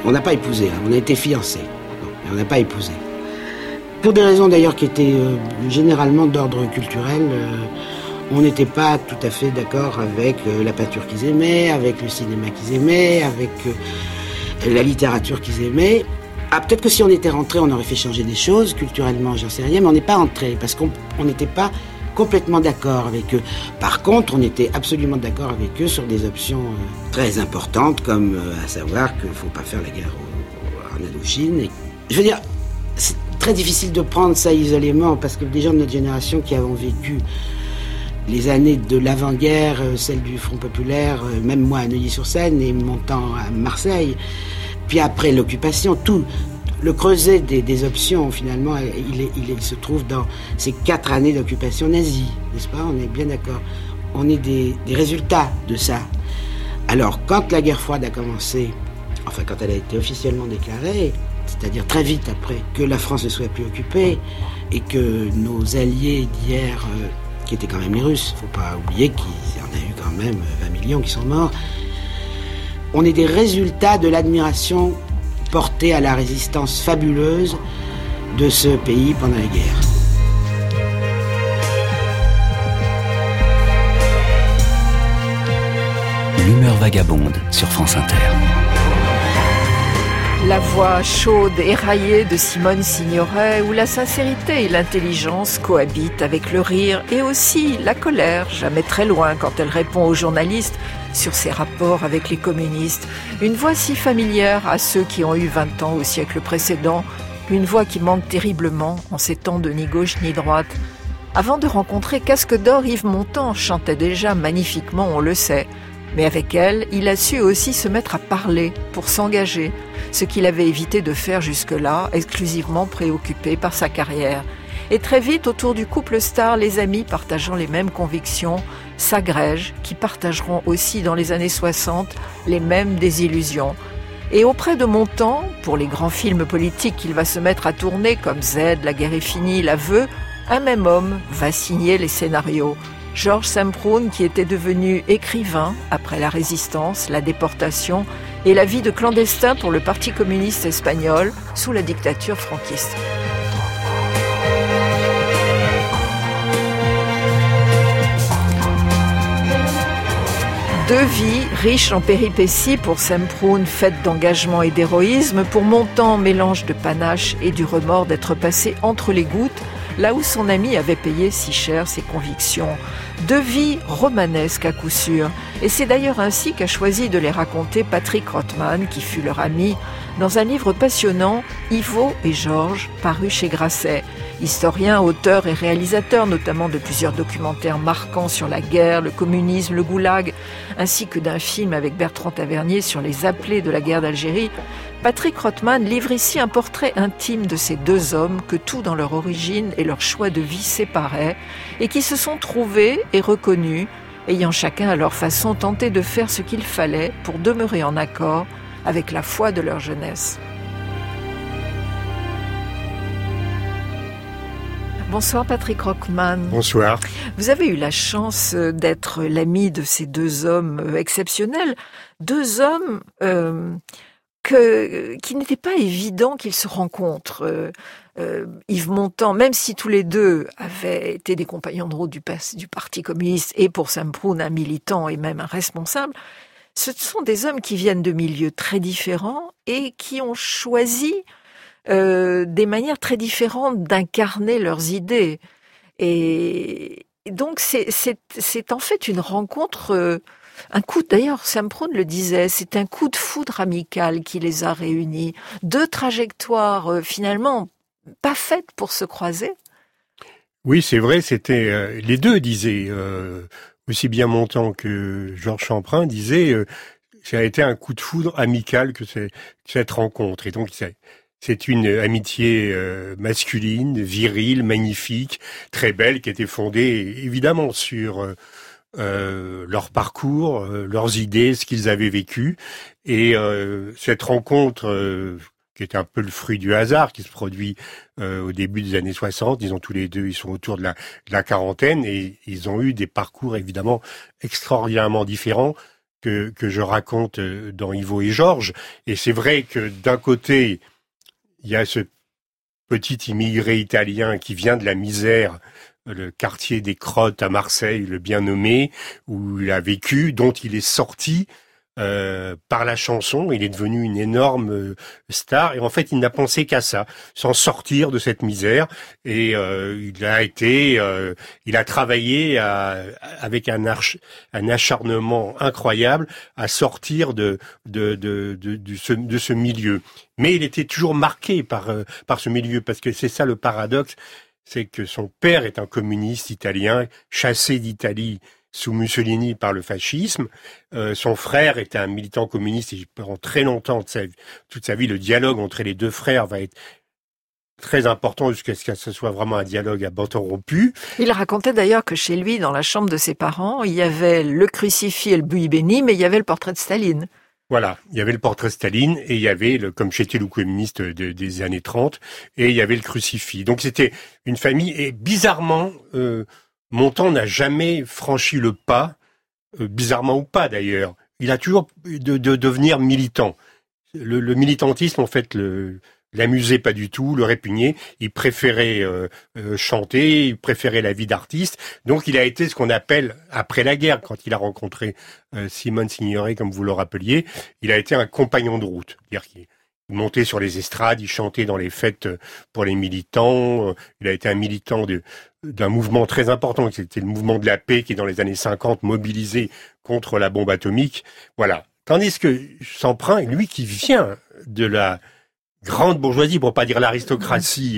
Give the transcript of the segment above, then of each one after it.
On n'a pas épousé, on a été fiancés, mais on n'a pas épousé. Pour des raisons d'ailleurs qui étaient généralement d'ordre culturel, on n'était pas tout à fait d'accord avec la peinture qu'ils aimaient, avec le cinéma qu'ils aimaient, avec la littérature qu'ils aimaient. Ah, peut-être que si on était rentré, on aurait fait changer des choses, culturellement, j'en sais rien, mais on n'est pas rentré, parce qu'on n'était pas complètement d'accord avec eux. Par contre, on était absolument d'accord avec eux sur des options très importantes, comme à savoir qu'il ne faut pas faire la guerre en Indochine. Et, je veux dire, c'est très difficile de prendre ça isolément, parce que des gens de notre génération qui avons vécu les années de l'avant-guerre, celle du Front populaire, même moi à Neuilly-sur-Seine et montant à Marseille, puis après l'occupation, tout le creuset des options, finalement, il se trouve dans ces 4 années d'occupation nazie, n'est-ce pas? On est bien d'accord. On est des résultats de ça. Alors, quand la guerre froide a commencé, enfin, quand elle a été officiellement déclarée, c'est-à-dire très vite après que la France ne soit plus occupée et que nos alliés d'hier, qui étaient quand même les Russes, faut pas oublier qu'il y en a eu quand même 20 millions qui sont morts, on est des résultats de l'admiration portée à la résistance fabuleuse de ce pays pendant la guerre. L'humeur vagabonde sur France Inter. La voix chaude et raillée de Simone Signoret, où la sincérité et l'intelligence cohabitent avec le rire et aussi la colère, jamais très loin quand elle répond aux journalistes sur ses rapports avec les communistes. Une voix si familière à ceux qui ont eu 20 ans au siècle précédent, une voix qui manque terriblement en ces temps de ni gauche ni droite. Avant de rencontrer Casque d'Or, Yves Montand chantait déjà magnifiquement, on le sait. Mais avec elle, il a su aussi se mettre à parler pour s'engager, ce qu'il avait évité de faire jusque-là, exclusivement préoccupé par sa carrière. Et très vite, autour du couple star, les amis partageant les mêmes convictions s'agrègent, qui partageront aussi dans les années 60 les mêmes désillusions. Et auprès de Montand, pour les grands films politiques qu'il va se mettre à tourner, comme Z, La guerre est finie, L'aveu, un même homme va signer les scénarios. Georges Semprún, qui était devenu écrivain après la résistance, la déportation et la vie de clandestin pour le Parti communiste espagnol sous la dictature franquiste. Deux vies riches en péripéties pour Semprún, faites d'engagement et d'héroïsme, pour Montand, mélange de panache et du remords d'être passé entre les gouttes, là où son ami avait payé si cher ses convictions. Deux vies romanesques à coup sûr. Et c'est d'ailleurs ainsi qu'a choisi de les raconter Patrick Rothman, qui fut leur ami, dans un livre passionnant, Ivo et Georges, paru chez Grasset. Historien, auteur et réalisateur notamment de plusieurs documentaires marquants sur la guerre, le communisme, le goulag, ainsi que d'un film avec Bertrand Tavernier sur les appelés de la guerre d'Algérie, Patrick Rothman livre ici un portrait intime de ces deux hommes que tout dans leur origine et leur choix de vie séparait et qui se sont trouvés et reconnus, ayant chacun à leur façon tenté de faire ce qu'il fallait pour demeurer en accord avec la foi de leur jeunesse. Bonsoir Patrick Rothman. Bonsoir. Vous avez eu la chance d'être l'ami de ces deux hommes exceptionnels, deux hommes qui n'était pas évident qu'ils se rencontrent. Yves Montand, même si tous les deux avaient été des compagnons de route du Parti communiste et pour Semprún un militant et même un responsable, ce sont des hommes qui viennent de milieux très différents et qui ont choisi des manières très différentes d'incarner leurs idées. Et donc c'est en fait une rencontre... D'ailleurs, Semprún le disait, c'est un coup de foudre amical qui les a réunis. Deux trajectoires, finalement, pas faites pour se croiser. Oui, c'est vrai, c'était... les deux disaient, aussi bien Montand que Georges Semprún disaient, ça a été un coup de foudre amical que cette rencontre. Et donc, c'est une amitié masculine, virile, magnifique, très belle, qui était fondée, évidemment, sur... leur parcours, leurs idées, ce qu'ils avaient vécu. Et cette rencontre, qui est un peu le fruit du hasard, qui se produit au début des années 60, ils sont autour de la quarantaine, et ils ont eu des parcours évidemment extraordinairement différents, que je raconte dans Ivo et Georges. Et c'est vrai que d'un côté, il y a ce petit immigré italien qui vient de la misère, le quartier des Crottes à Marseille, le bien nommé, où il a vécu, dont il est sorti par la chanson. Il est devenu une énorme star, et en fait il n'a pensé qu'à ça, s'en sortir de cette misère, et il a travaillé avec un acharnement incroyable à sortir de ce milieu. Mais il était toujours marqué par ce milieu, parce que c'est ça le paradoxe, c'est que son père est un communiste italien, chassé d'Italie sous Mussolini par le fascisme. Son frère était un militant communiste, et pendant très longtemps, toute sa vie, le dialogue entre les deux frères va être très important jusqu'à ce que ce soit vraiment un dialogue à bâton rompu. Il racontait d'ailleurs que chez lui, dans la chambre de ses parents, il y avait le crucifix et le buis béni, mais il y avait le portrait de Staline. Voilà, il y avait le portrait de Staline, et il y avait, comme chez le communiste des années 30, et il y avait le crucifix. Donc c'était une famille, et bizarrement, Montand n'a jamais franchi le pas, bizarrement ou pas d'ailleurs. Il a toujours de devenir militant. Le militantisme, en fait, l'amusait pas du tout, le répugnait. Il préférait chanter, il préférait la vie d'artiste. Donc il a été ce qu'on appelle, après la guerre, quand il a rencontré Simone Signoret, comme vous le rappeliez, il a été un compagnon de route. C'est-à-dire qu'il montait sur les estrades, il chantait dans les fêtes pour les militants. Il a été un militant d'un mouvement très important, c'était le mouvement de la paix qui, dans les années 50, mobilisé contre la bombe atomique. Voilà. Tandis que Semprin, lui qui vient de la grande bourgeoisie, pour pas dire l'aristocratie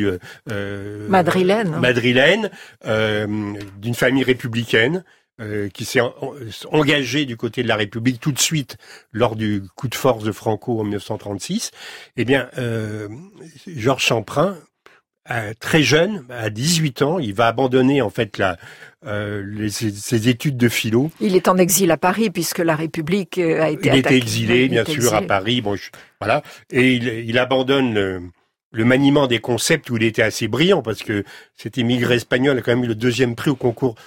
madrilène, d'une famille républicaine, qui s'est engagé du côté de la République tout de suite lors du coup de force de Franco en 1936, eh bien, Georges Semprin, très jeune, à 18 ans, il va abandonner en fait ses études de philo. Il est en exil à Paris puisque la République a été attaquée. Il était exilé, bien sûr, à Paris. Bon, voilà, et il abandonne le maniement des concepts où il était assez brillant, parce que cet immigré espagnol a quand même eu le 2e prix au concours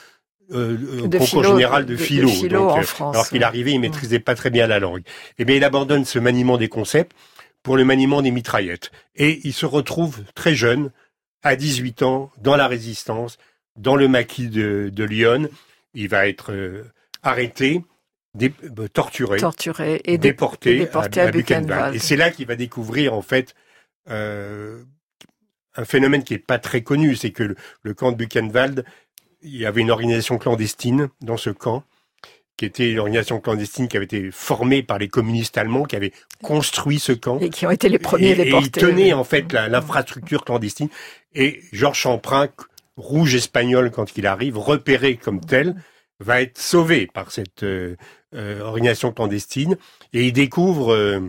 général de philo. Donc, en France. Alors qu'il arrivait, il maîtrisait pas très bien la langue. Eh bien, il abandonne ce maniement des concepts pour le maniement des mitraillettes. Et il se retrouve très jeune, à 18 ans, dans la résistance, dans le maquis de Lyon. Il va être arrêté, torturé et déporté à Buchenwald. Et c'est là qu'il va découvrir, en fait, un phénomène qui est pas très connu, c'est que le camp de Buchenwald, il y avait une organisation clandestine dans ce camp, qui était une organisation clandestine qui avait été formée par les communistes allemands, qui avaient construit ce camp. Et qui ont été les premiers déportés. Et ils tenaient, en fait, l'infrastructure clandestine. Et Georges Semprin, rouge espagnol quand il arrive, repéré comme tel, va être sauvé par cette organisation clandestine. Et il découvre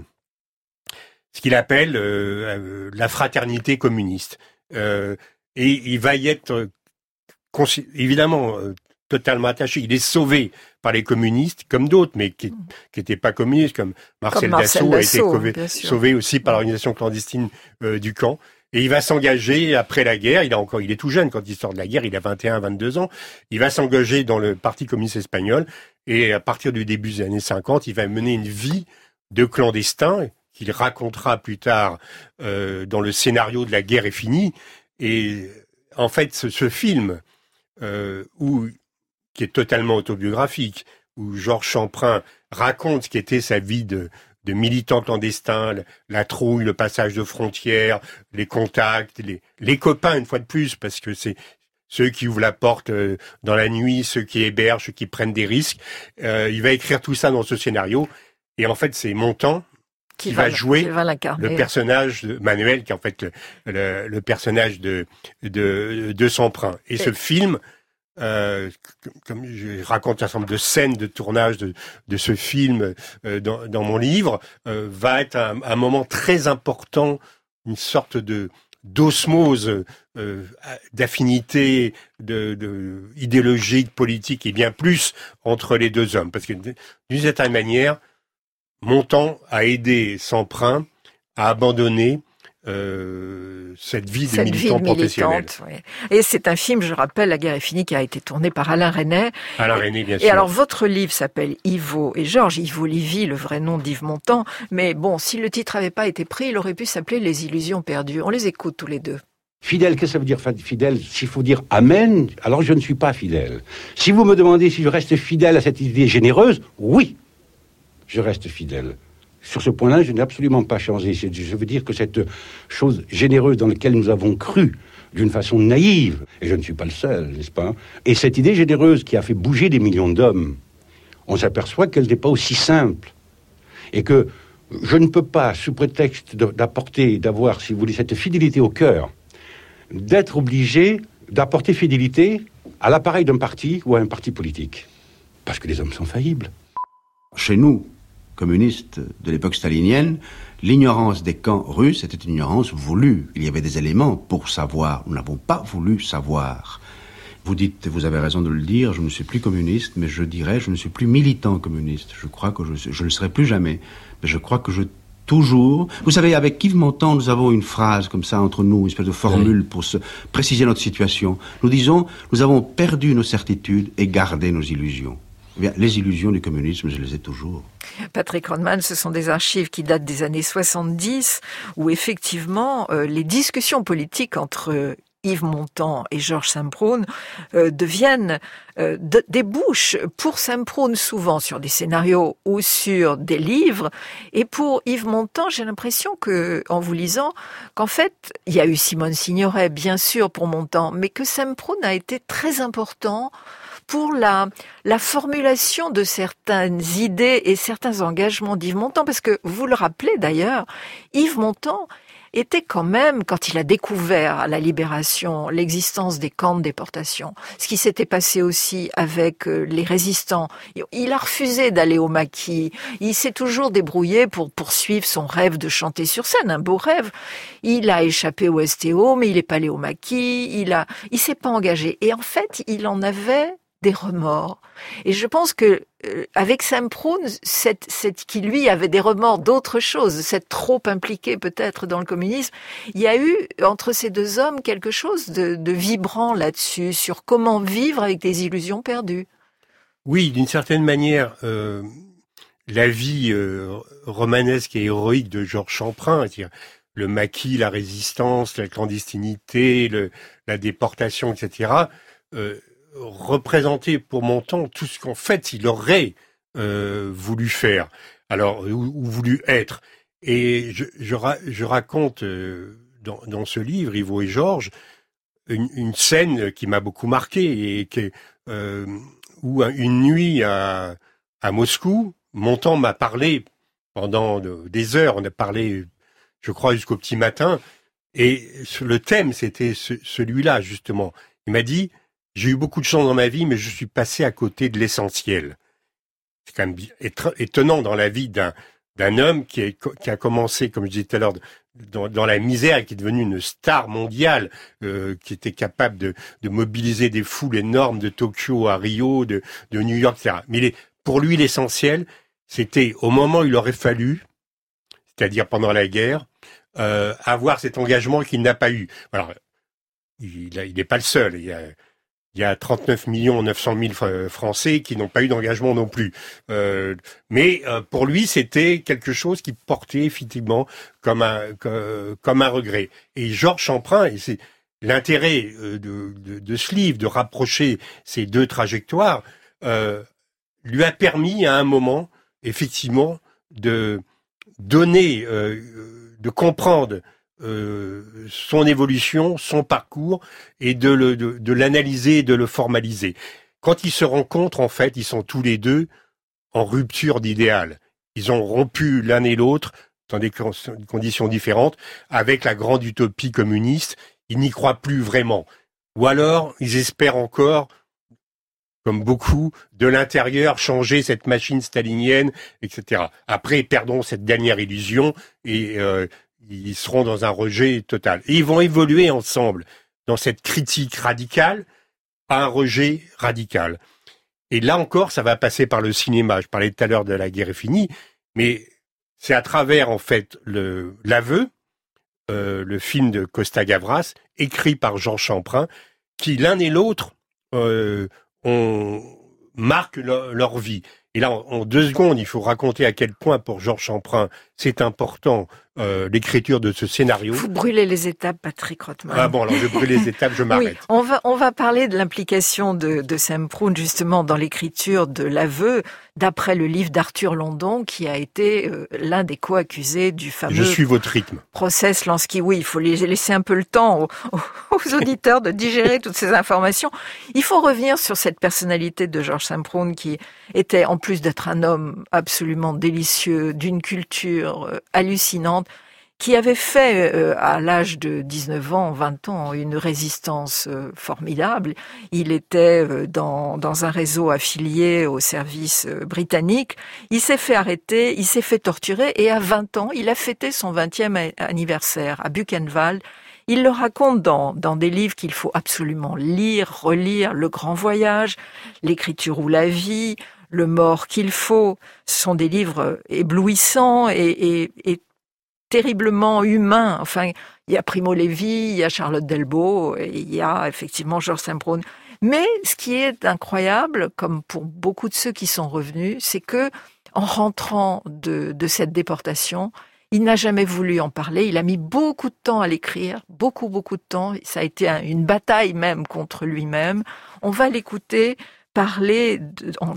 ce qu'il appelle la fraternité communiste. Et il va y être évidemment totalement attaché. Il est sauvé par les communistes, comme d'autres, mais qui n'étaient pas communistes, comme Marcel Dassault a été sauvé aussi par l'organisation clandestine du camp. Et il va s'engager après la guerre. Il est tout jeune quand il sort de la guerre. Il a 21, 22 ans. Il va s'engager dans le Parti communiste espagnol. Et à partir du début des années 50, il va mener une vie de clandestin qu'il racontera plus tard dans le scénario de La guerre est finie. Et en fait, ce film, qui est totalement autobiographique, où Georges Semprin raconte ce qu'était sa vie de militant clandestin, la trouille, le passage de frontières, les contacts, les copains une fois de plus, parce que c'est ceux qui ouvrent la porte dans la nuit, ceux qui hébergent, ceux qui prennent des risques. Il va écrire tout ça dans ce scénario, et en fait c'est Montand qui va jouer le personnage de Manuel, qui est en fait le personnage de Semprin. Et ce film, comme je raconte un certain nombre de scènes de tournage de ce film dans mon livre, va être un moment très important, une sorte d'osmose, d'affinité, idéologique, politique et bien plus entre les deux hommes. Parce que d'une certaine manière, Montand a aidé Semprin à abandonner cette vie de militant professionnel. Oui. Et c'est un film, je rappelle, La guerre est finie, qui a été tourné par Alain Resnais. Alain Resnais, bien sûr. Et alors, votre livre s'appelle Ivo et Georges, Ivo Livy, le vrai nom d'Yves Montand. Mais bon, si le titre n'avait pas été pris, il aurait pu s'appeler Les illusions perdues. On les écoute tous les deux. Fidèle, qu'est-ce que ça veut dire fidèle? S'il faut dire amen, alors je ne suis pas fidèle. Si vous me demandez si je reste fidèle à cette idée généreuse, oui, je reste fidèle. Sur ce point-là, je n'ai absolument pas changé. Je veux dire que cette chose généreuse dans laquelle nous avons cru d'une façon naïve, et je ne suis pas le seul, n'est-ce pas? Et cette idée généreuse qui a fait bouger des millions d'hommes, on s'aperçoit qu'elle n'est pas aussi simple. Et que je ne peux pas, sous prétexte d'avoir, si vous voulez, cette fidélité au cœur, d'être obligé d'apporter fidélité à l'appareil d'un parti ou à un parti politique. Parce que les hommes sont faillibles. Chez nous, communistes de l'époque stalinienne, l'ignorance des camps russes était une ignorance voulue. Il y avait des éléments pour savoir. Nous n'avons pas voulu savoir. Vous dites, vous avez raison de le dire, je ne suis plus communiste, mais je dirais, je ne suis plus militant communiste. Je crois que je ne le serai plus jamais. Mais je crois que toujours... Vous savez, avec Yves Montand, nous avons une phrase comme ça entre nous, une espèce de formule pour préciser notre situation. Nous disons, nous avons perdu nos certitudes et gardé nos illusions. Eh bien, les illusions du communisme, je les ai toujours. Patrick Rodman, ce sont des archives qui datent des années 70, où effectivement, les discussions politiques entre Yves Montand et Georges Semprún deviennent débouchent pour Semprún souvent sur des scénarios ou sur des livres, et pour Yves Montand, j'ai l'impression que, en vous lisant, qu'en fait, il y a eu Simone Signoret, bien sûr, pour Montand, mais que Semprún a été très important pour la formulation de certaines idées et certains engagements d'Yves Montand, parce que, vous le rappelez d'ailleurs, Yves Montand était quand même, quand il a découvert à la Libération l'existence des camps de déportation, ce qui s'était passé aussi avec les résistants, il a refusé d'aller au maquis, il s'est toujours débrouillé pour poursuivre son rêve de chanter sur scène, un beau rêve. Il a échappé au STO, mais il n'est pas allé au maquis, il s'est pas engagé. Et en fait, il en avait des remords. Et je pense que avec Semprún, qui lui avait des remords d'autre chose, s'être trop impliqué peut-être dans le communisme, il y a eu entre ces deux hommes quelque chose de vibrant là-dessus, sur comment vivre avec des illusions perdues. Oui, d'une certaine manière, la vie romanesque et héroïque de Georges Champrin, c'est-à-dire le maquis, la résistance, la clandestinité, la déportation, etc., représenter pour Montand tout ce qu'en fait il aurait voulu faire, alors ou voulu être. Et je raconte dans ce livre, Ivo et Georges, une scène qui m'a beaucoup marqué et où une nuit à Moscou, Montand m'a parlé pendant des heures. On a parlé, je crois, jusqu'au petit matin. Et le thème, c'était celui-là justement. Il m'a dit: j'ai eu beaucoup de chance dans ma vie, mais je suis passé à côté de l'essentiel. C'est quand même étonnant dans la vie d'un homme qui a commencé, comme je disais tout à l'heure, dans la misère et qui est devenu une star mondiale, qui était capable de mobiliser des foules énormes de Tokyo à Rio, de New York, etc. Mais pour lui, l'essentiel, c'était au moment où il aurait fallu, c'est-à-dire pendant la guerre, avoir cet engagement qu'il n'a pas eu. Alors, il n'est pas le seul. Il y a 39 900 000 Français qui n'ont pas eu d'engagement non plus. Mais pour lui, c'était quelque chose qui portait effectivement comme un regret. Et Georges Champrin, et c'est l'intérêt de ce livre, de rapprocher ces deux trajectoires, lui a permis à un moment, effectivement, de donner, de comprendre son évolution, son parcours, et de l'analyser et de le formaliser. Quand ils se rencontrent, en fait, ils sont tous les deux en rupture d'idéal. Ils ont rompu l'un et l'autre dans des conditions différentes avec la grande utopie communiste. Ils n'y croient plus vraiment. Ou alors, ils espèrent encore, comme beaucoup, de l'intérieur, changer cette machine stalinienne, etc. Après, perdons cette dernière illusion et ils seront dans un rejet total. Et ils vont évoluer ensemble dans cette critique radicale à un rejet radical. Et là encore, ça va passer par le cinéma. Je parlais tout à l'heure de La guerre est finie, mais c'est à travers, en fait, l'aveu le film de Costa Gavras, écrit par Georges Champrin, qui l'un et l'autre marquent leur vie. Et là, en 2 secondes, il faut raconter à quel point, pour Georges Champrin, c'est important l'écriture de ce scénario. Vous brûlez les étapes, Patrick Rothman. Ah bon, alors je brûle les étapes, je m'arrête. Oui, on va parler de l'implication de Semprún justement dans l'écriture de l'aveu, d'après le livre d'Arthur London, qui a été l'un des co-accusés du fameux... Je suis votre rythme. Procès Slansky. Oui, il faut laisser un peu le temps aux auditeurs de digérer toutes ces informations. Il faut revenir sur cette personnalité de Georges Semprún qui était, en plus d'être un homme absolument délicieux, d'une culture hallucinante, qui avait fait, à l'âge de 19 ans, 20 ans, une résistance formidable. Il était dans un réseau affilié au service britannique. Il s'est fait arrêter, il s'est fait torturer, et à 20 ans, il a fêté son 20e anniversaire à Buchenwald. Il le raconte dans des livres qu'il faut absolument lire, relire, Le Grand Voyage, L'écriture ou la vie, Le mort qu'il faut. Ce sont des livres éblouissants et terriblement humain. Enfin, il y a Primo Levi, il y a Charlotte Delbo, et il y a effectivement Georges Semprún. Mais ce qui est incroyable, comme pour beaucoup de ceux qui sont revenus, c'est que en rentrant de cette déportation, il n'a jamais voulu en parler. Il a mis beaucoup de temps à l'écrire, beaucoup de temps. Ça a été une bataille même contre lui-même. On va l'écouter parler en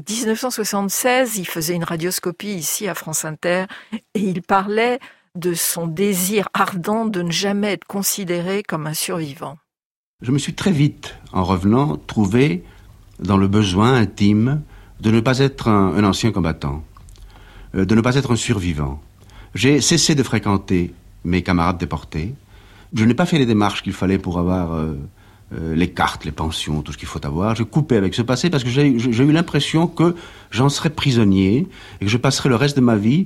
1976. Il faisait une radioscopie ici à France Inter et il parlait de son désir ardent de ne jamais être considéré comme un survivant. Je me suis très vite, en revenant, trouvé dans le besoin intime de ne pas être un ancien combattant, de ne pas être un survivant. J'ai cessé de fréquenter mes camarades déportés. Je n'ai pas fait les démarches qu'il fallait pour avoir les cartes, les pensions, tout ce qu'il faut avoir. Je coupais avec ce passé parce que j'ai eu l'impression que j'en serais prisonnier et que je passerais le reste de ma vie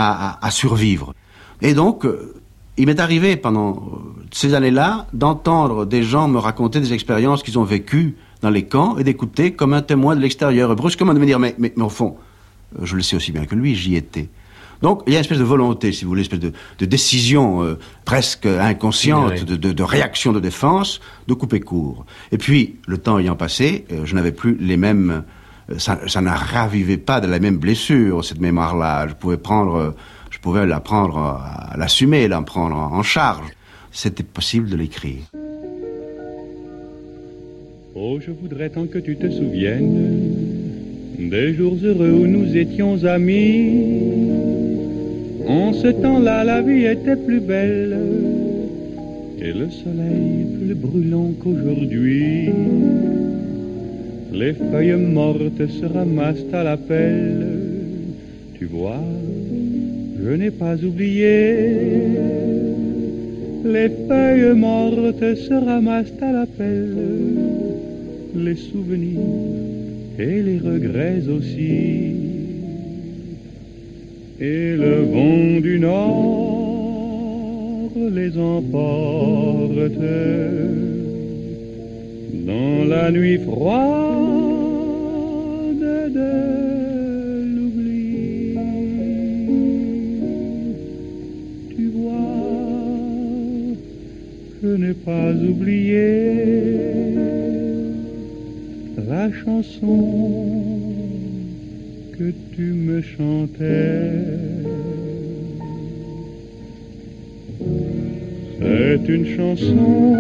à survivre. Et donc, il m'est arrivé pendant ces années-là d'entendre des gens me raconter des expériences qu'ils ont vécues dans les camps et d'écouter comme un témoin de l'extérieur. Et brusquement de me dire, mais au fond, je le sais aussi bien que lui, j'y étais. Donc, il y a une espèce de volonté, si vous voulez, une espèce de décision presque inconsciente, de réaction de défense, de couper court. Et puis, le temps ayant passé, je n'avais plus les mêmes... Ça ne ravivait pas de la même blessure, cette mémoire-là. Je pouvais la prendre, à l'assumer, la prendre en charge. C'était possible de l'écrire. Oh, je voudrais tant que tu te souviennes des jours heureux où nous étions amis. En ce temps-là, la vie était plus belle et le soleil plus brûlant qu'aujourd'hui. Les feuilles mortes se ramassent à la pelle. Tu vois, je n'ai pas oublié. Les feuilles mortes se ramassent à la pelle. Les souvenirs et les regrets aussi. Et le vent du nord les emporte dans la nuit froide de l'oubli. Tu vois, je n'ai pas oublié la chanson que tu me chantais. C'est une chanson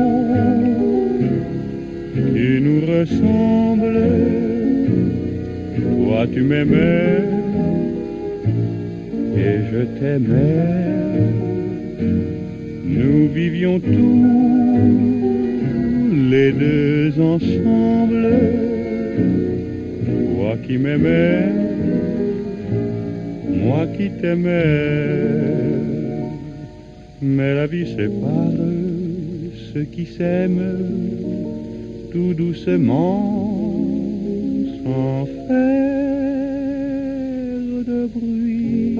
qui nous ressemble. Toi tu m'aimais et je t'aimais. Nous vivions tous les deux ensemble. Toi qui m'aimais, moi qui t'aimais. Mais la vie sépare ceux qui s'aiment tout doucement, sans faire de bruit.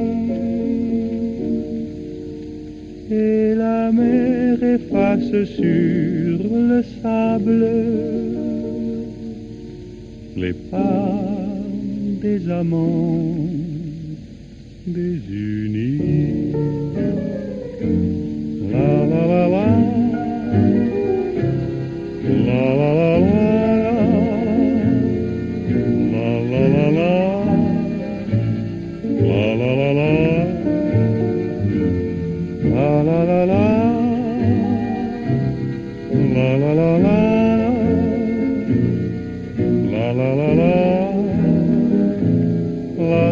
Et la mer efface sur le sable les pas des amants désunis. La la la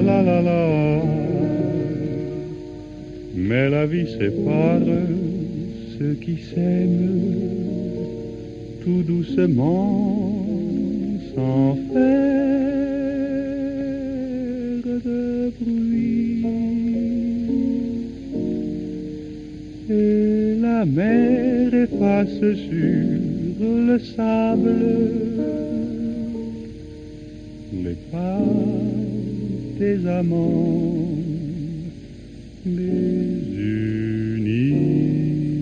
la la la. Mais la vie sépare ceux qui s'aiment tout doucement sans faire de bruit. Et la mer efface sur le sable les pas des amants désunis.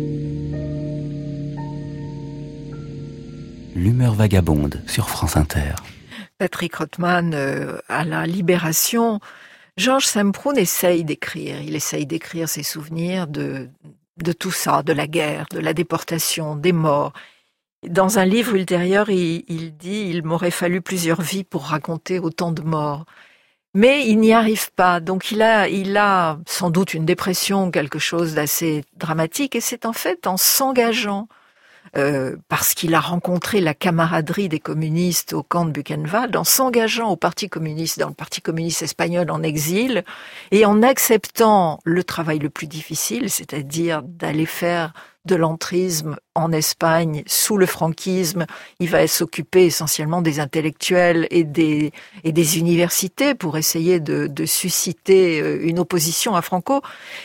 L'humeur vagabonde sur France Inter. Patrick Rothman, à la Libération, Georges Semprún essaye d'écrire. Il essaye d'écrire ses souvenirs de tout ça, de la guerre, de la déportation, des morts. Dans un livre ultérieur, il dit « Il m'aurait fallu plusieurs vies pour raconter autant de morts ». Mais il n'y arrive pas. Donc il a sans doute une dépression, quelque chose d'assez dramatique. Et c'est en fait en s'engageant, parce qu'il a rencontré la camaraderie des communistes au camp de Buchenwald, en s'engageant au Parti communiste, dans le Parti communiste espagnol en exil, et en acceptant le travail le plus difficile, c'est-à-dire d'aller faire de l'entrisme en Espagne sous le franquisme. Il va s'occuper essentiellement des intellectuels et des universités pour essayer de susciter une opposition à Franco.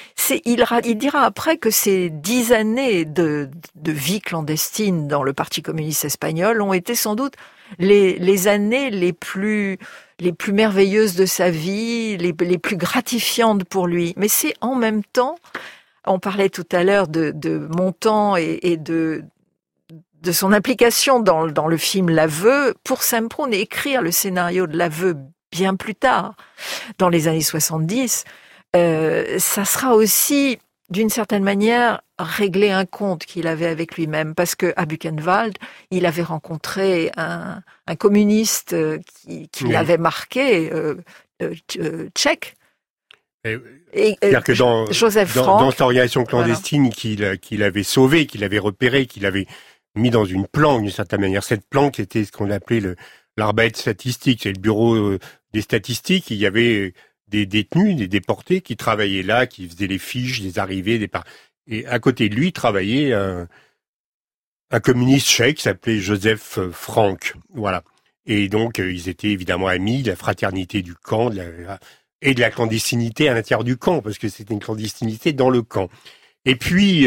Il dira après que ces 10 années de vie clandestine dans le Parti communiste espagnol ont été sans doute les années les plus merveilleuses de sa vie, les plus gratifiantes pour lui. Mais c'est en même temps, on parlait tout à l'heure de Montand et de son implication dans le film L'Aveu. Pour Semprún, écrire le scénario de L'Aveu bien plus tard, dans les années 70, ça sera aussi, d'une certaine manière, régler un compte qu'il avait avec lui-même. Parce que à Buchenwald, il avait rencontré un communiste qui l'avait marqué, tchèque. C'est-à-dire que Joseph Frank, dans cette organisation clandestine voilà, qu'il avait sauvé, qu'il avait repéré, qu'il avait mis dans une planque d'une certaine manière. Cette planque était ce qu'on appelait l'Arbeit statistique, c'est le bureau des statistiques. Il y avait des détenus, des déportés qui travaillaient là, qui faisaient les fiches des arrivées, et à côté de lui travaillait un communiste tchèque qui s'appelait Joseph Frank. Voilà. Et donc ils étaient évidemment amis, de la fraternité du camp, et de la clandestinité à l'intérieur du camp, parce que c'était une clandestinité dans le camp. Et puis,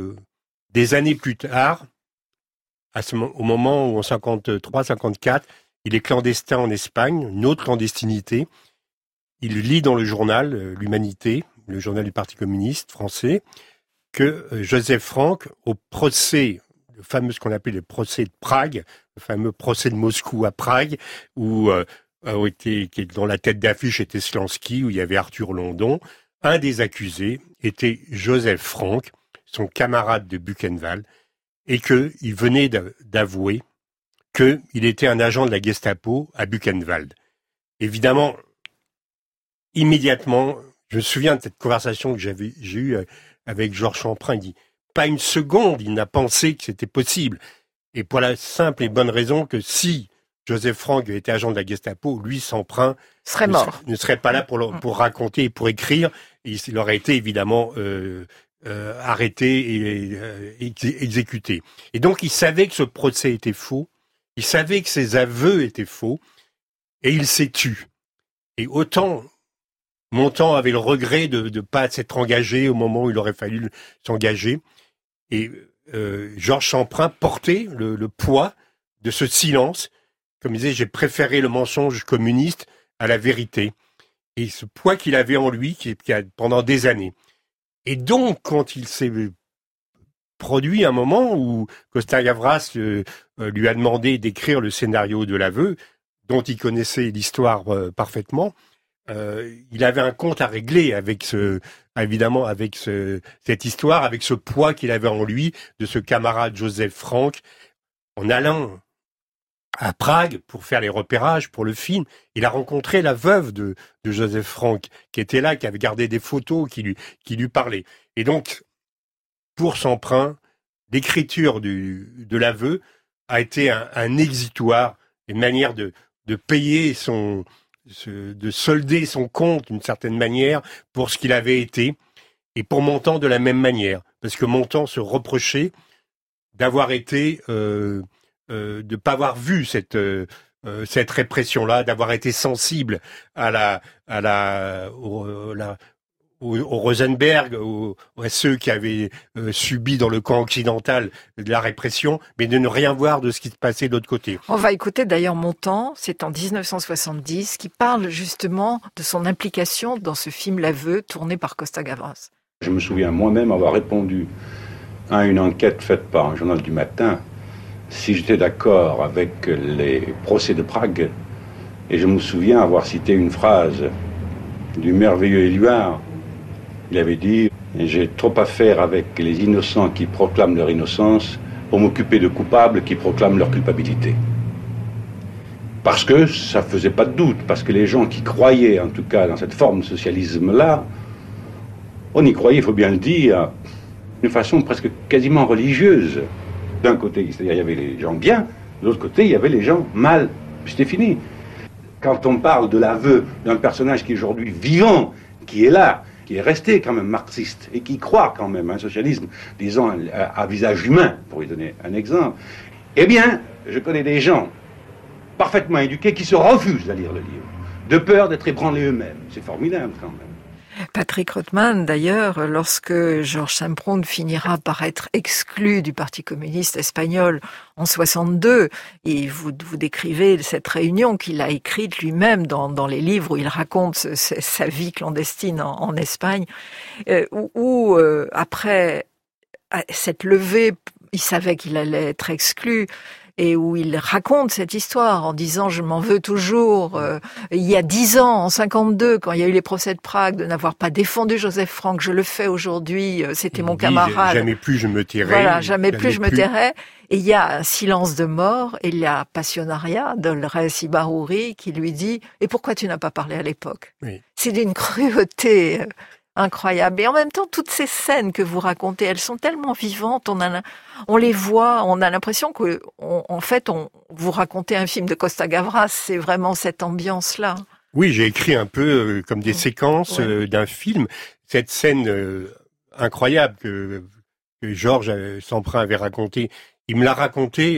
des années plus tard, au moment où en 53-54, il est clandestin en Espagne, une autre clandestinité. Il lit dans le journal L'Humanité, le journal du Parti communiste français, que Joseph Frank, au procès, le fameux, ce qu'on appelait le procès de Prague, le fameux procès de Moscou à Prague, où dont la tête d'affiche était Slansky, où il y avait Arthur London. Un des accusés était Joseph Frank, son camarade de Buchenwald, et qu'il venait d'avouer qu'il était un agent de la Gestapo à Buchenwald. Évidemment, immédiatement, je me souviens de cette conversation que j'ai eue avec Georges Champrin. Il dit, pas une seconde, il n'a pensé que c'était possible. Et pour la simple et bonne raison que si Joseph Frank était agent de la Gestapo, lui, Champrin serait mort. Ne serait pas là pour raconter et pour écrire. Et il aurait été évidemment arrêté et exécuté. Et donc, il savait que ce procès était faux. Il savait que ses aveux étaient faux. Et il s'est tu. Et autant Montand avait le regret de ne pas s'être engagé au moment où il aurait fallu s'engager. Et Georges Champrin portait le poids de ce silence. Comme il disait, j'ai préféré le mensonge communiste à la vérité. Et ce poids qu'il avait en lui, qui a pendant des années. Et donc, quand il s'est produit un moment où Costa Gavras lui a demandé d'écrire le scénario de l'aveu, dont il connaissait l'histoire parfaitement, il avait un compte à régler avec cette histoire, avec ce poids qu'il avait en lui, de ce camarade Joseph Frank, en allant à Prague pour faire les repérages pour le film. Il a rencontré la veuve de Joseph Frank, qui était là, qui avait gardé des photos, qui lui parlait. Et donc, pour Champrin, l'écriture de l'aveu a été un exitoire, une manière de payer de solder son compte d'une certaine manière pour ce qu'il avait été, et pour Montand de la même manière, parce que Montand se reprochait d'avoir été, de pas avoir vu cette répression-là, d'avoir été sensible au Rosenberg, à ceux qui avaient subi dans le camp occidental de la répression, mais de ne rien voir de ce qui se passait de l'autre côté. On va écouter d'ailleurs Montand, c'est en 1970, qui parle justement de son implication dans ce film L'Aveu, tourné par Costa-Gavras. Je me souviens moi-même avoir répondu à une enquête faite par un journal du matin si j'étais d'accord avec les procès de Prague. Et je me souviens avoir cité une phrase du merveilleux Éluard. Il avait dit « J'ai trop à faire avec les innocents qui proclament leur innocence pour m'occuper de coupables qui proclament leur culpabilité. » Parce que ça faisait pas de doute, parce que les gens qui croyaient en tout cas dans cette forme de socialisme-là, on y croyait, il faut bien le dire, d'une façon presque quasiment religieuse. D'un côté, c'est-à-dire il y avait les gens bien, de l'autre côté, il y avait les gens mal. C'était fini. Quand on parle de l'aveu d'un personnage qui est aujourd'hui vivant, qui est là, qui est resté quand même marxiste, et qui croit quand même à un socialisme, disons, à visage humain, pour lui donner un exemple, eh bien, je connais des gens parfaitement éduqués qui se refusent à lire le livre, de peur d'être ébranlés eux-mêmes. C'est formidable quand même. Patrick Rothman, d'ailleurs, lorsque Georges Semprún finira par être exclu du Parti communiste espagnol en 62, et vous décrivez cette réunion qu'il a écrite lui-même dans les livres où il raconte sa vie clandestine en Espagne, où après cette levée, il savait qu'il allait être exclu, et où il raconte cette histoire en disant « je m'en veux toujours ». Il y a 10 ans, en 52, quand il y a eu les procès de Prague, de n'avoir pas défendu Joseph Frank, je le fais aujourd'hui, c'était mon camarade. Jamais plus je me tairai. Voilà, jamais plus je me tairai. Et il y a un silence de mort, et il y a Pasionaria d'Olres Ibaruri qui lui dit « et pourquoi tu n'as pas parlé à l'époque ?» Oui. C'est d'une cruauté incroyable. Et en même temps, toutes ces scènes que vous racontez, elles sont tellement vivantes, on les voit, on a l'impression que, en fait, vous racontez un film de Costa-Gavras, c'est vraiment cette ambiance-là. Oui, j'ai écrit un peu comme des séquences d'un film. Cette scène incroyable que Georges Semprún avait racontée, il me l'a racontée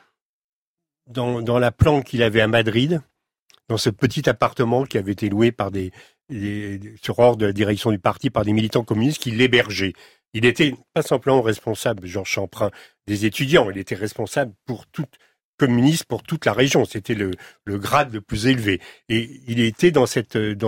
dans la planque qu'il avait à Madrid, dans ce petit appartement qui avait été loué par sur ordre de la direction du parti, par des militants communistes qui l'hébergeaient. Il était pas simplement responsable, Georges Semprún, des étudiants, il était responsable pour communiste pour toute la région. C'était le grade le plus élevé. Et il était dans ce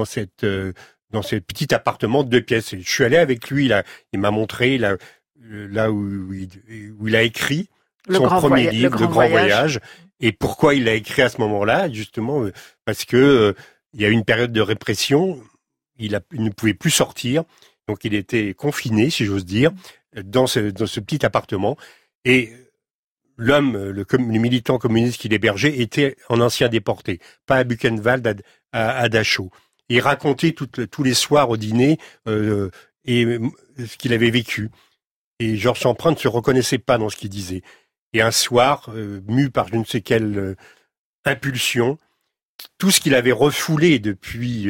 petit appartement de 2 pièces. Et je suis allé avec lui, il m'a montré là où il a écrit son premier livre, Le Grand Voyage. Et pourquoi il l'a écrit à ce moment-là? Justement, parce que il y a eu une période de répression, il ne pouvait plus sortir, donc il était confiné, si j'ose dire, dans ce petit appartement. Et l'homme, le militant communiste qui l'hébergeait, était un ancien déporté, pas à Buchenwald, à Dachau. Il racontait tous les soirs au dîner et ce qu'il avait vécu. Et Georges Semprún ne se reconnaissait pas dans ce qu'il disait. Et un soir, mu par je ne sais quelle impulsion, tout ce qu'il avait refoulé depuis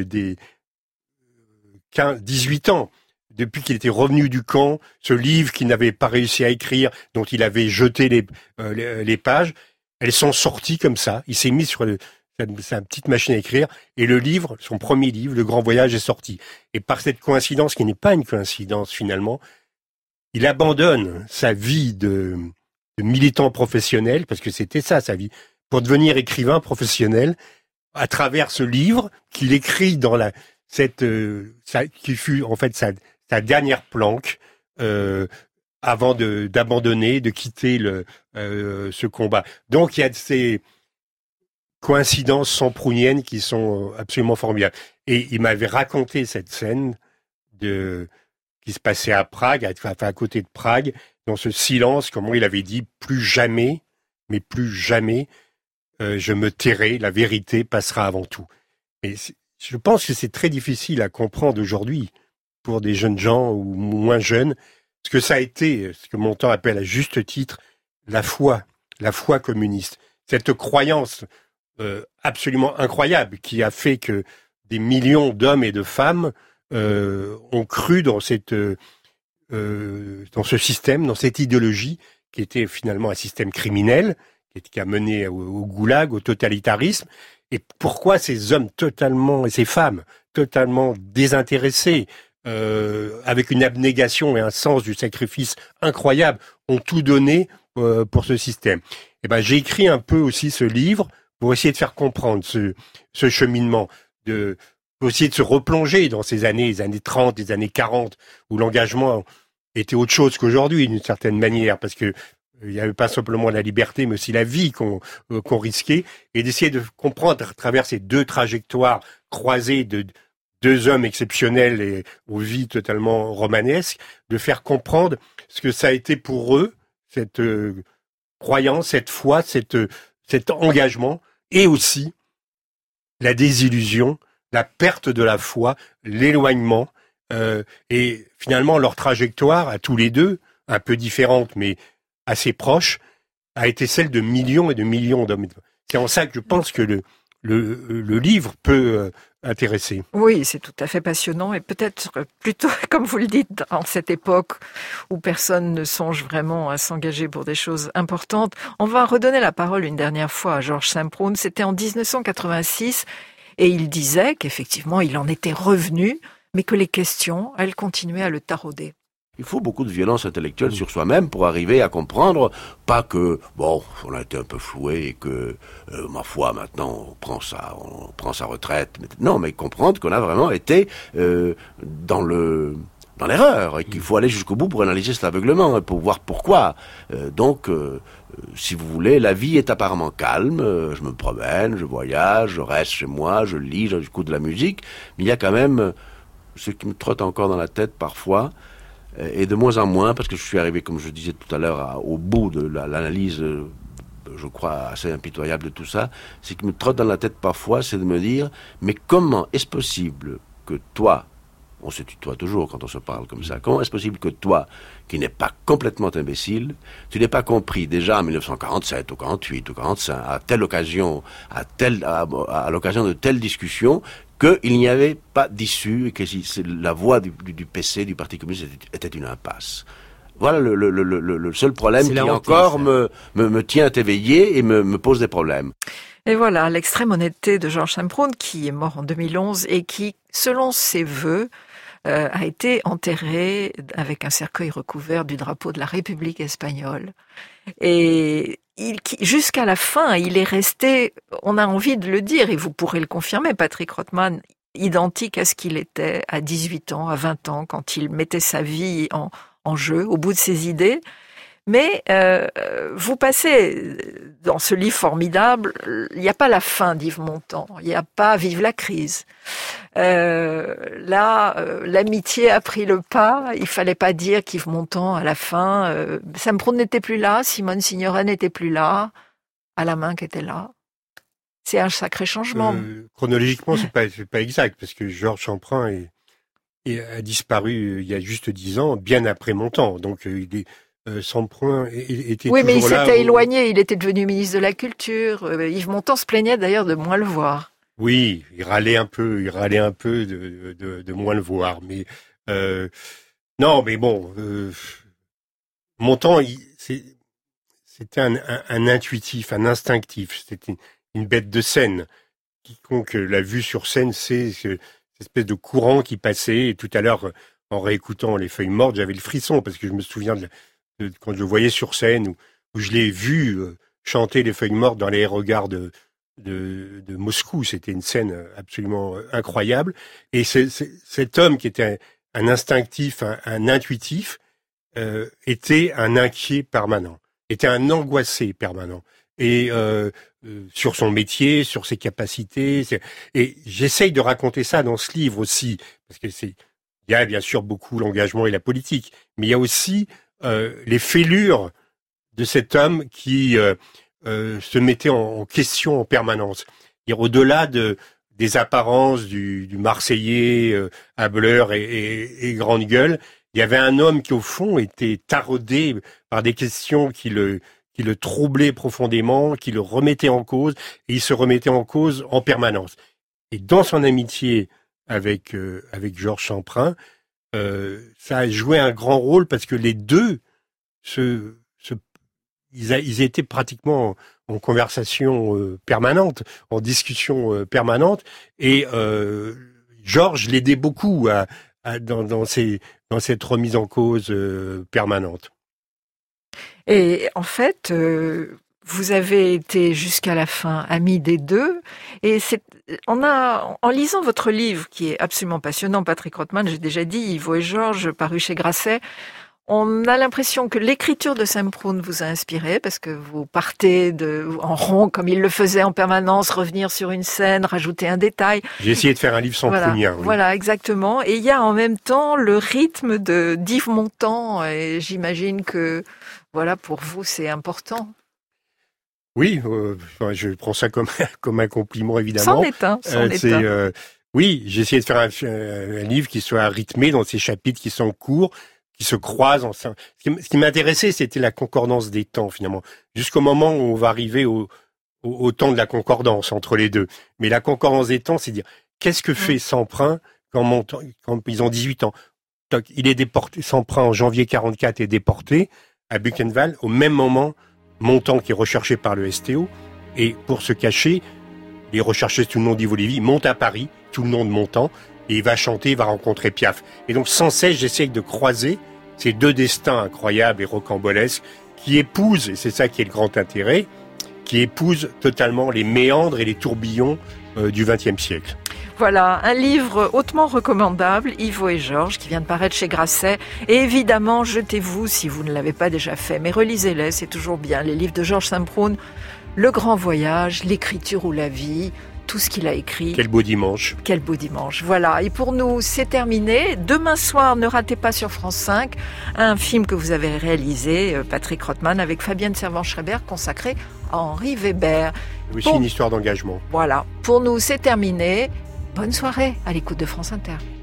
18 ans, depuis qu'il était revenu du camp, ce livre qu'il n'avait pas réussi à écrire, dont il avait jeté les pages, elles sont sorties comme ça. Il s'est mis sur sa petite machine à écrire, et le livre, son premier livre, Le Grand Voyage, est sorti. Et par cette coïncidence, qui n'est pas une coïncidence finalement, il abandonne sa vie de militant professionnel, parce que c'était ça sa vie, pour devenir écrivain professionnel, à travers ce livre qu'il écrit dans qui fut en fait sa dernière planque avant d'abandonner, de quitter ce combat. Donc il y a ces coïncidences sempruniennes qui sont absolument formidables. Et il m'avait raconté cette scène qui se passait à Prague, à côté de Prague, dans ce silence, comment il avait dit plus jamais, je me tairai, la vérité passera avant tout. Et je pense que c'est très difficile à comprendre aujourd'hui pour des jeunes gens ou moins jeunes, ce que ça a été, ce que Montand appelle à juste titre la foi communiste. Cette croyance absolument incroyable qui a fait que des millions d'hommes et de femmes ont cru dans ce système, dans cette idéologie qui était finalement un système criminel, qui a mené au goulag, au totalitarisme. Et pourquoi ces hommes et ces femmes totalement désintéressés, avec une abnégation et un sens du sacrifice incroyable, ont tout donné pour ce système. Et ben, j'ai écrit un peu aussi ce livre pour essayer de faire comprendre ce cheminement, pour essayer de se replonger dans ces années, les années 30, les années 40, où l'engagement était autre chose qu'aujourd'hui, d'une certaine manière, parce que il n'y avait pas simplement la liberté, mais aussi la vie qu'on risquait, et d'essayer de comprendre à travers ces deux trajectoires croisées de deux hommes exceptionnels et aux vies totalement romanesques, de faire comprendre ce que ça a été pour eux, cette croyance, cette foi, cet engagement, et aussi la désillusion, la perte de la foi, l'éloignement, et finalement leur trajectoire à tous les deux, un peu différente, mais assez proche, a été celle de millions et de millions d'hommes. C'est en ça que je pense que le livre peut intéresser. Oui, c'est tout à fait passionnant et peut-être plutôt, comme vous le dites, en cette époque où personne ne songe vraiment à s'engager pour des choses importantes. On va redonner la parole une dernière fois à Georges Saint-Prune. C'était en 1986 et il disait qu'effectivement, il en était revenu, mais que les questions, elles continuaient à le tarauder. Il faut beaucoup de violence intellectuelle sur soi-même pour arriver à comprendre, pas que, bon, on a été un peu floué et que, ma foi, maintenant, on prend sa retraite. Non, mais comprendre qu'on a vraiment été dans l'erreur et qu'il faut aller jusqu'au bout pour analyser cet aveuglement et pour voir pourquoi. Donc, si vous voulez, la vie est apparemment calme, je me promène, je voyage, je reste chez moi, je lis, j'écoute de la musique, mais il y a quand même ce qui me trotte encore dans la tête parfois, et de moins en moins, parce que je suis arrivé, comme je disais tout à l'heure, au bout de l'analyse, je crois, assez impitoyable de tout ça, ce qui me trotte dans la tête parfois, c'est de me dire, mais comment est-ce possible que toi, on se tutoie toujours quand on se parle comme ça, comment est-ce possible que toi, qui n'es pas complètement imbécile, tu n'aies pas compris déjà en 1947 ou 48 ou 45, à telle occasion, à l'occasion de telle discussion, qu'il n'y avait pas d'issue et que la voie du PC, du Parti communiste, était une impasse. Voilà le seul problème qui encore me tient éveillé et me pose des problèmes. Et voilà, l'extrême honnêteté de Georges Saint-Prune, qui est mort en 2011 et qui, selon ses vœux, a été enterré avec un cercueil recouvert du drapeau de la République espagnole. Et jusqu'à la fin, il est resté, on a envie de le dire, et vous pourrez le confirmer, Patrick Rothman, identique à ce qu'il était à 18 ans, à 20 ans, quand il mettait sa vie en jeu, au bout de ses idées. Mais vous passez dans ce livre formidable, il n'y a pas la fin d'Yves Montand, il n'y a pas Vive la crise. L'amitié a pris le pas, il fallait pas dire qu'Yves Montand à la fin, Saint-Prune n'était plus là, Simone Signoret n'était plus là, Alain qui était là. C'est un sacré changement. Chronologiquement, c'est pas exact, parce que Georges Saint-Prune a disparu il y a juste 10 ans, bien après Montand. Donc Saint-Prune était oui, mais il toujours là. s'était éloigné, il était devenu ministre de la Culture. Yves Montand se plaignait d'ailleurs de moins le voir. Oui, il râlait un peu de moins le voir. Mais non, mais bon, Montand, c'était un intuitif, un instinctif. C'était une bête de scène. Quiconque l'a vu sur scène, c'est cette espèce de courant qui passait. Et tout à l'heure, en réécoutant Les Feuilles mortes, j'avais le frisson parce que je me souviens quand je le voyais sur scène où je l'ai vu chanter Les Feuilles mortes dans les regards de Moscou. C'était une scène absolument incroyable. Et cet homme qui était un instinctif, un intuitif, était un inquiet permanent, était un angoissé permanent. Et sur son métier, sur ses capacités. Et j'essaye de raconter ça dans ce livre aussi, parce que il y a bien sûr beaucoup l'engagement et la politique, mais il y a aussi les fêlures de cet homme qui se mettait en question en permanence. Au-delà des apparences du Marseillais hâbleur et grande gueule, il y avait un homme qui au fond était taraudé par des questions qui le qui le troublait profondément, qui le remettait en cause, et il se remettait en cause en permanence. Et dans son amitié avec Georges Champrin, ça a joué un grand rôle parce que les deux ils étaient pratiquement en conversation permanente, en discussion permanente, et Georges l'aidait beaucoup dans cette remise en cause permanente. Et en fait, vous avez été jusqu'à la fin amis des deux, et en lisant votre livre, qui est absolument passionnant, Patrick Rothman, j'ai déjà dit, Ivo et Georges, paru chez Grasset, on a l'impression que l'écriture de Semprún vous a inspiré, parce que vous partez en rond, comme il le faisait en permanence, revenir sur une scène, rajouter un détail. J'ai essayé de faire un livre sans prunien. Oui. Voilà, exactement. Et il y a en même temps le rythme d'Yves Montand, et j'imagine que, voilà, pour vous, c'est important. Oui, je prends ça comme un compliment, évidemment. C'en est un. Oui, j'ai essayé de faire un livre qui soit rythmé dans ses chapitres qui sont courts, qui se croisent. Ce qui m'intéressait, c'était la concordance des temps, finalement. Jusqu'au moment où on va arriver au temps de la concordance entre les deux. Mais la concordance des temps, c'est dire, qu'est-ce que fait Semprún quand ils ont 18 ans? Donc, il est déporté, Semprún, en janvier 44, est déporté à Buchenwald, au même moment, Montand, qui est recherché par le STO, et pour se cacher, il est recherché sous le nom d'Ivo Lévy, monte à Paris, sous le nom de Montand, et il va chanter, il va rencontrer Piaf. Et donc, sans cesse, j'essaie de croiser ces deux destins incroyables et rocambolesques qui épousent, et c'est ça qui est le grand intérêt, qui épousent totalement les méandres et les tourbillons du XXe siècle. Voilà, un livre hautement recommandable, Ivo et Georges, qui vient de paraître chez Grasset. Et évidemment, jetez-vous, si vous ne l'avez pas déjà fait, mais relisez-les, c'est toujours bien. Les livres de Georges Semprún, Le Grand Voyage, L'écriture ou la vie, tout ce qu'il a écrit. Quel beau dimanche. Quel beau dimanche, voilà. Et pour nous, c'est terminé. Demain soir, ne ratez pas sur France 5 un film que vous avez réalisé, Patrick Rothman, avec Fabienne Servan-Schreiber, consacré à Henri Weber. Aussi une histoire d'engagement. Voilà. Pour nous, c'est terminé. Bonne soirée à l'écoute de France Inter.